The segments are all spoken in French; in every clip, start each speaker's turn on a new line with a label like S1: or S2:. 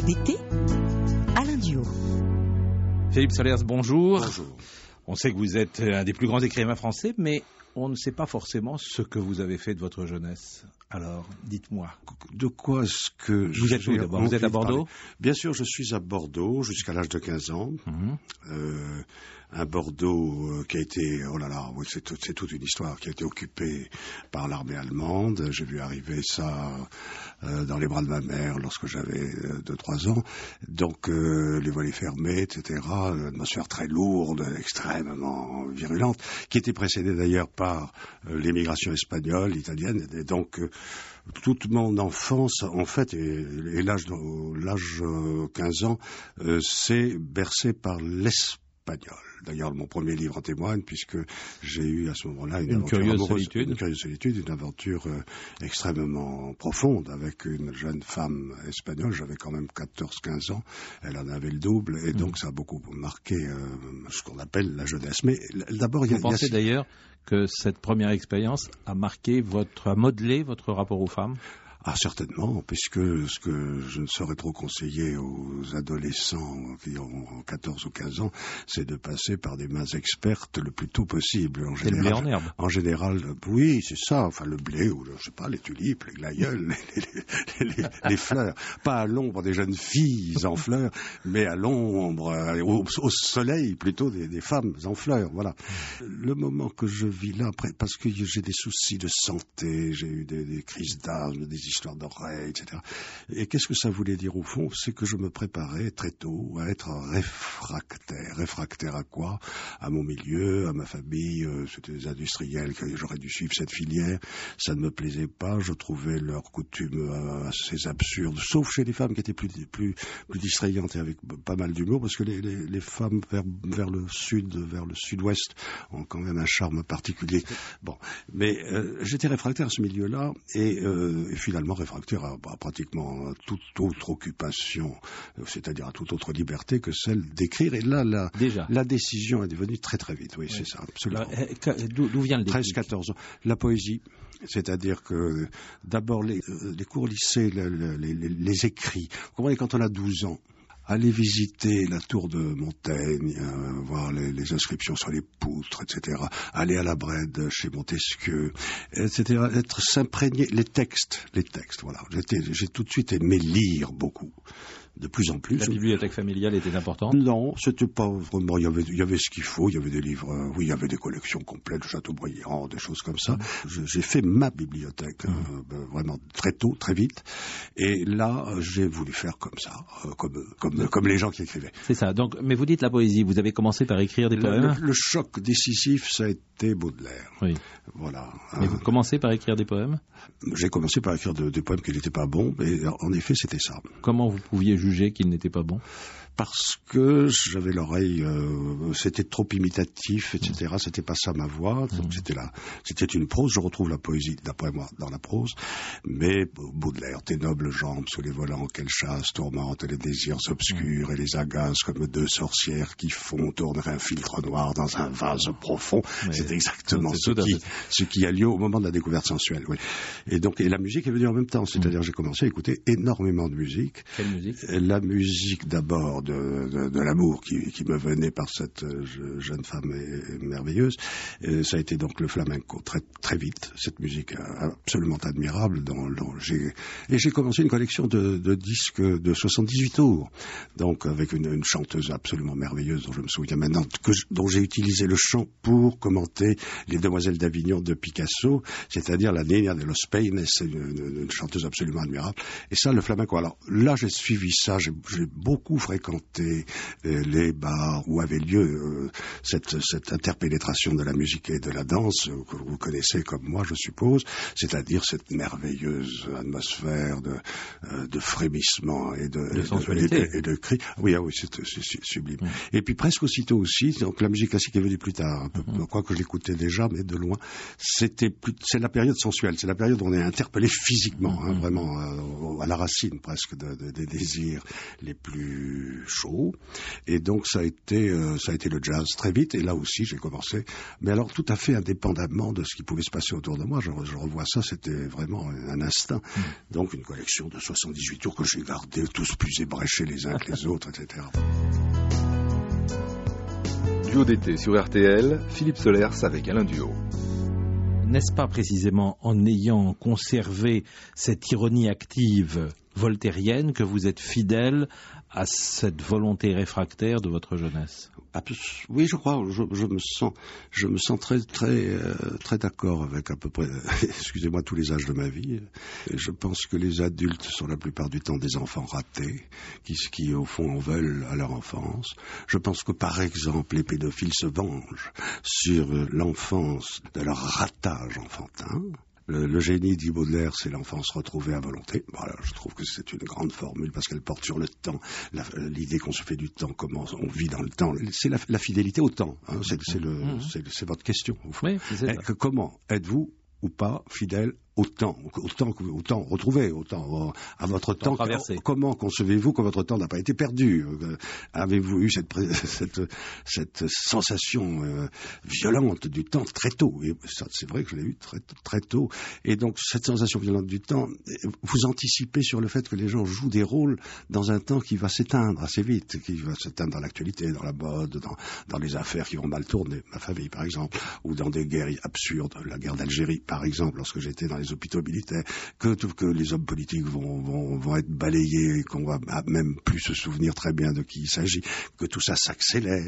S1: d'été, Alain Duo.
S2: Philippe Solers, bonjour.
S3: Bonjour.
S2: On sait que vous êtes un des plus grands écrivains français, mais on ne sait pas forcément ce que vous avez fait de votre jeunesse. Alors, dites-moi.
S3: De quoi est-ce que
S2: Vous êtes où d'abord ? Vous êtes à Bordeaux ?
S3: Bien sûr, je suis à Bordeaux jusqu'à l'âge de 15 ans. Un Bordeaux qui a été, oh là là, oui, c'est toute une histoire, qui a été occupée par l'armée allemande. J'ai vu arriver ça dans les bras de ma mère lorsque j'avais 2-3 ans. Donc, les volets fermés, etc. Une atmosphère très lourde, extrêmement virulente, qui était précédée d'ailleurs par l'émigration espagnole, italienne. Et donc, toute mon enfance, en fait, et l'âge 15 ans, c'est bercé par l'espagnol. D'ailleurs, mon premier livre en témoigne, puisque j'ai eu à ce moment-là une curieuse solitude, une aventure extrêmement profonde avec une jeune femme espagnole. J'avais quand même 14-15 ans, elle en avait le double, et donc ça a beaucoup marqué ce qu'on appelle la jeunesse. Mais d'abord,
S2: vous pensez d'ailleurs que cette première expérience a modelé votre rapport aux femmes ?
S3: Ah, certainement, puisque ce que je ne saurais trop conseiller aux adolescents qui ont 14 ou 15 ans, c'est de passer par des mains expertes le plus tôt possible.
S2: C'est le blé en herbe.
S3: En général, oui, c'est ça. Enfin, le blé, ou je sais pas, les tulipes, les glaïeuls, les fleurs. Pas à l'ombre des jeunes filles en fleurs, mais à l'ombre, au soleil plutôt des femmes en fleurs. Voilà. Le moment que je vis là, parce que j'ai des soucis de santé, j'ai eu des crises d'asthme, des histoires d'oreilles, etc. Et qu'est-ce que ça voulait dire au fond ? C'est que je me préparais très tôt à être réfractaire. Réfractaire à quoi ? À mon milieu, à ma famille. C'était des industriels que j'aurais dû suivre cette filière. Ça ne me plaisait pas. Je trouvais leurs coutumes assez absurdes, sauf chez les femmes qui étaient plus distrayantes et avec pas mal d'humour, parce que les femmes vers le sud-ouest ont quand même un charme particulier. Bon, mais j'étais réfractaire à ce milieu-là et finalement réfractaire à pratiquement toute autre occupation, c'est-à-dire à toute autre liberté que celle d'écrire. Et là, la décision est devenue très très vite. Oui, c'est ça, absolument.
S2: D'où vient le déclic ?
S3: 13-14 ans. La poésie. C'est-à-dire que d'abord les cours lycée, les écrits. Vous comprenez, quand on a 12 ans, aller visiter la tour de Montaigne, voir les inscriptions sur les poutres, etc. Aller à la Brède chez Montesquieu, etc. S'imprégner, les textes, voilà. J'ai tout de suite aimé lire beaucoup. De plus en plus.
S2: La bibliothèque familiale était importante ?
S3: Non, c'était pas vraiment. Il y avait ce qu'il faut. Il y avait des livres. Oui, il y avait des collections complètes, Chateaubriand, des choses comme ça. J'ai fait ma bibliothèque vraiment très tôt, très vite. Et là, j'ai voulu faire comme ça, comme les gens qui écrivaient.
S2: C'est ça. Donc, mais vous dites la poésie. Vous avez commencé par écrire des poèmes ?
S3: Le choc décisif, ça a été Baudelaire.
S2: Oui.
S3: Voilà.
S2: Mais vous commencez par écrire des poèmes ?
S3: J'ai commencé par écrire des poèmes qui n'étaient pas bons, mais en effet, c'était ça.
S2: Comment vous pouviez juger qu'il n'était pas bon ?
S3: Parce que j'avais l'oreille, c'était trop imitatif, etc. C'était pas ça ma voix. C'était une prose. Je retrouve la poésie, d'après moi, dans la prose. Mais Baudelaire, tes nobles jambes sous les volants, quelle chasse tourmente les désirs obscurs et les agaces comme deux sorcières qui font tourner un filtre noir dans un vase profond. C'est exactement ce qui a lieu au moment de la découverte sensuelle. Oui. Et donc, la musique est venue en même temps. C'est-à-dire, j'ai commencé à écouter énormément de musique.
S2: Quelle musique ?
S3: La musique d'abord de l'amour qui me venait par cette jeune femme merveilleuse. Ça a été donc le flamenco très très vite, cette musique absolument admirable. J'ai commencé une collection de disques de 78 tours, donc avec une chanteuse absolument merveilleuse dont je me souviens maintenant, dont j'ai utilisé le chant pour commenter Les Demoiselles d'Avignon de Picasso, c'est-à-dire la Niña de los Peines, c'est une chanteuse absolument admirable. Et ça, le flamenco. Alors là, j'ai suivi ça, j'ai beaucoup fréquenté les bars où avait lieu cette interpénétration de la musique et de la danse que vous connaissez comme moi, je suppose, c'est-à-dire cette merveilleuse atmosphère de frémissement et de cris. Oui, c'est sublime. Et puis presque aussitôt aussi, donc la musique classique est venue plus tard. Je crois que je l'écoutais déjà, mais de loin. C'est la période sensuelle, c'est la période où on est interpellé physiquement, vraiment à la racine presque des désirs loisirs les plus chauds. Et donc ça a été le jazz très vite. Et là aussi, j'ai commencé. Mais alors tout à fait indépendamment de ce qui pouvait se passer autour de moi. Je revois ça, c'était vraiment un instinct. Donc une collection de 78 tours que j'ai gardés, tous plus ébréchés les uns que les autres, etc.
S4: Duo d'été sur RTL, Philippe Solers avec Alain Duhaut.
S2: N'est-ce pas précisément en ayant conservé cette ironie active voltairienne que vous êtes fidèle à cette volonté réfractaire de votre jeunesse?
S3: Oui, je crois. Je me sens très d'accord avec à peu près, excusez-moi, tous les âges de ma vie. Et je pense que les adultes sont la plupart du temps des enfants ratés, qui au fond en veulent à leur enfance. Je pense que par exemple, les pédophiles se vengent sur l'enfance de leur ratage enfantin. Le génie, dit Baudelaire, c'est l'enfance retrouvée à volonté. Voilà, je trouve que c'est une grande formule parce qu'elle porte sur le temps, l'idée qu'on se fait du temps, comment on vit dans le temps. C'est la fidélité au temps. Hein, c'est votre question. Au fond.
S2: Oui, c'est ça.
S3: Comment êtes-vous ou pas fidèle au temps retrouvé, à votre temps. Comment concevez-vous que votre temps n'a pas été perdu? Avez-vous eu cette sensation violente du temps très tôt? Et ça, c'est vrai que je l'ai eu très tôt. Et donc, cette sensation violente du temps, vous anticipez sur le fait que les gens jouent des rôles dans un temps qui va s'éteindre assez vite, qui va s'éteindre dans l'actualité, dans la mode, dans les affaires qui vont mal tourner, ma famille par exemple, ou dans des guerres absurdes, la guerre d'Algérie par exemple, lorsque j'étais dans les hôpitaux militaires, que les hommes politiques vont être balayés, qu'on va même plus se souvenir très bien de qui il s'agit, que tout ça s'accélère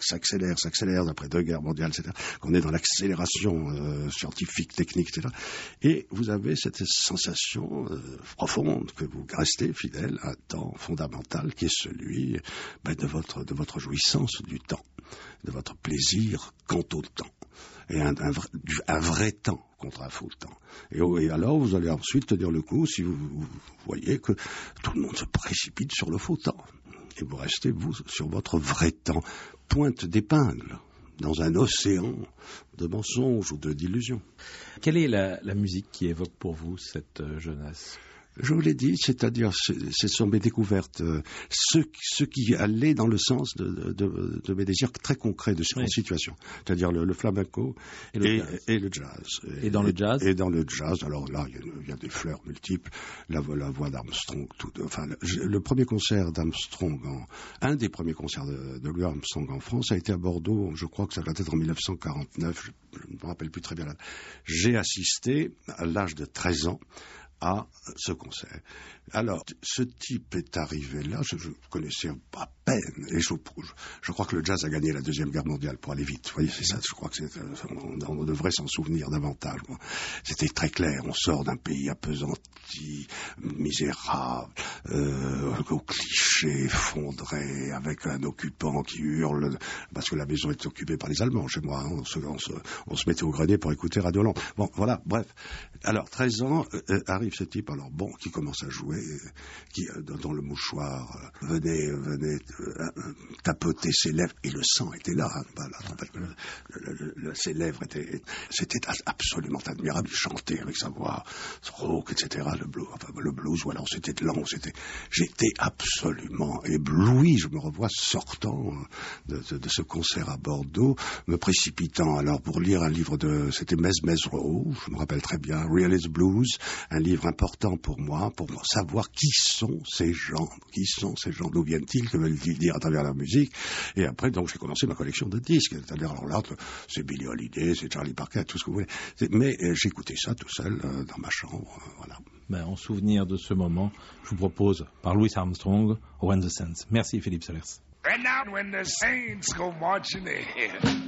S3: après 2 guerres mondiales, etc., qu'on est dans l'accélération scientifique, technique, etc. Et vous avez cette sensation profonde que vous restez fidèle à un temps fondamental qui est celui de votre jouissance du temps, de votre plaisir quant au temps. Et un vrai temps contre un faux temps. Et alors, vous allez ensuite tenir le coup si vous voyez que tout le monde se précipite sur le faux temps. Et vous restez, vous, sur votre vrai temps. Pointe d'épingle dans un océan de mensonges ou d'illusions.
S2: Quelle est la musique qui évoque pour vous cette jeunesse ?
S3: Je vous l'ai dit, c'est-à-dire, ce sont mes découvertes, ce qui allait dans le sens de mes désirs très concrets de situation. C'est-à-dire le flamenco et le jazz.
S2: Et dans le jazz?
S3: Et dans le jazz, alors là, il y a des fleurs multiples. La voix d'Armstrong, le premier concert d'Armstrong, un des premiers concerts de Louis Armstrong en France a été à Bordeaux, je crois que ça doit être en 1949, je ne me rappelle plus très bien. J'ai assisté à l'âge de 13 ans à ce concert. Alors, ce type est arrivé là, je connaissais à peine, et je crois que le jazz a gagné la Deuxième Guerre mondiale pour aller vite. Vous voyez, c'est ça, je crois que on devrait s'en souvenir davantage. C'était très clair, on sort d'un pays appesanti, misérable, au cliché effondré, avec un occupant qui hurle, parce que la maison est occupée par les Allemands chez moi, hein, on se mettait au grenier pour écouter Radio Land. Bon, voilà, bref. Alors, 13 ans, arrive ce type, alors bon, qui commence à jouer, qui, dans le mouchoir, venait tapoter ses lèvres, et le sang était là, ses lèvres c'était absolument admirable, il chantait avec sa voix rauque, etc., le blues, ou alors c'était lent, j'étais absolument ébloui, je me revois sortant de ce concert à Bordeaux, me précipitant alors pour lire un livre c'était Mesmero, je me rappelle très bien, Realist Blues, un livre important pour moi, pour savoir qui sont ces gens, d'où viennent-ils, que veulent-ils dire à travers leur musique. Et après, donc, j'ai commencé ma collection de disques. C'est-à-dire, alors là, c'est Billie Holiday, c'est Charlie Parker, tout ce que vous voulez. Mais j'écoutais ça tout seul dans ma chambre, voilà.
S2: En souvenir de ce moment, je vous propose, par Louis Armstrong, When the Saints. Merci Philippe Solers.
S5: And now when the saints go marching in.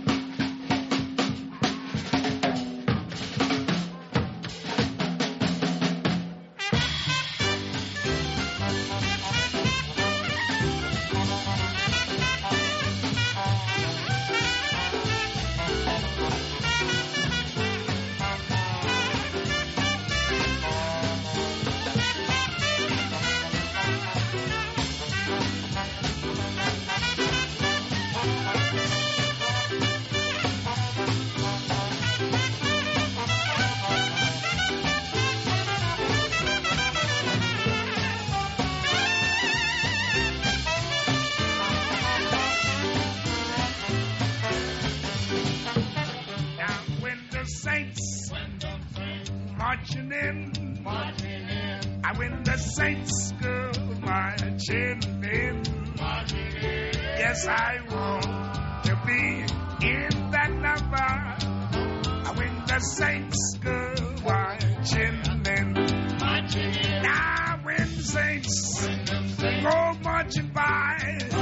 S5: marching in. When the saints go marching in. Yes, I want to be in that number. When the saints go marching in. Now when the saints go marching by.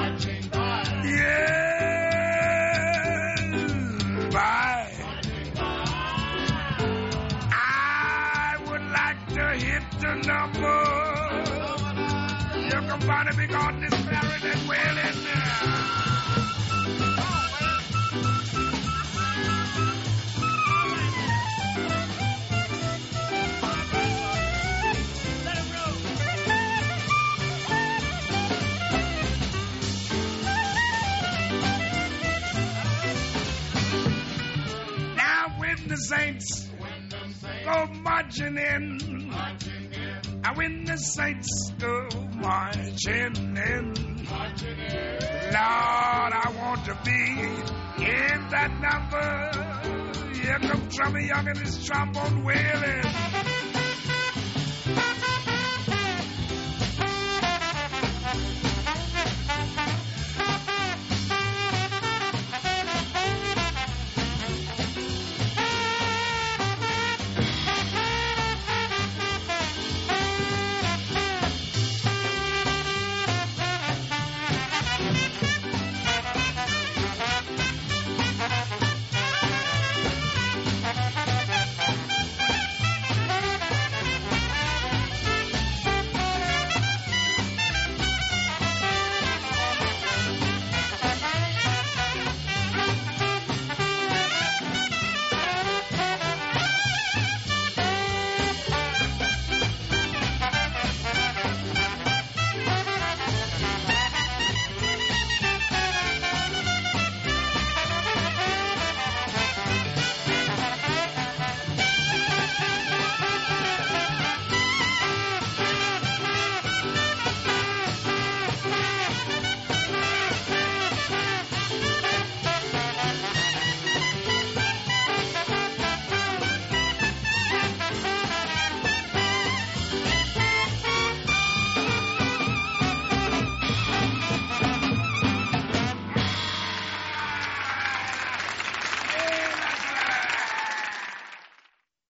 S5: Yeah, by. I would like to hit the number. You can find it because this married and well in there. The saints go marching in. When the saints go marching in. Lord, I want to be in that number. Here comes Trummy Young and his trombone wailing.